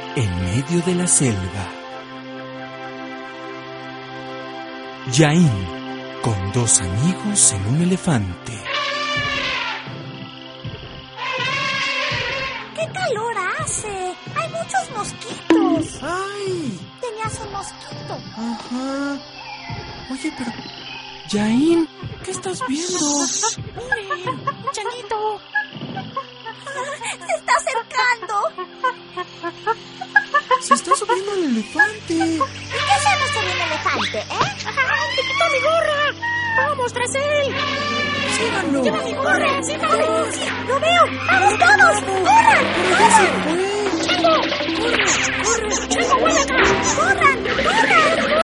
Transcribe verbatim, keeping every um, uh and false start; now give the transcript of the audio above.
en medio de la selva. Yain, con dos amigos en un elefante. ¡Qué calor hace! ¡Hay muchos mosquitos! ¡Ay! Tenías un mosquito. Ajá. Oye, pero... Yain, ¿qué estás viendo? ¡Miren! ¡Chanito! ¡Se está acercando! Se está subiendo el elefante. ¿Y qué hacemos con un elefante, eh? ¡Ay, te quitó mi gorra! ¡Vamos tras él! ¡Síganlo! ¡Lleva mi gorra! ¡Síganlo! ¡Sí! ¡Lo veo! ¡Vamos todos! ¡Corran! ¡Corran! ¡Chango! ¡Corre! ¡Corre! ¡Chango, vuelve acá! ¡Corran! ¡Corran!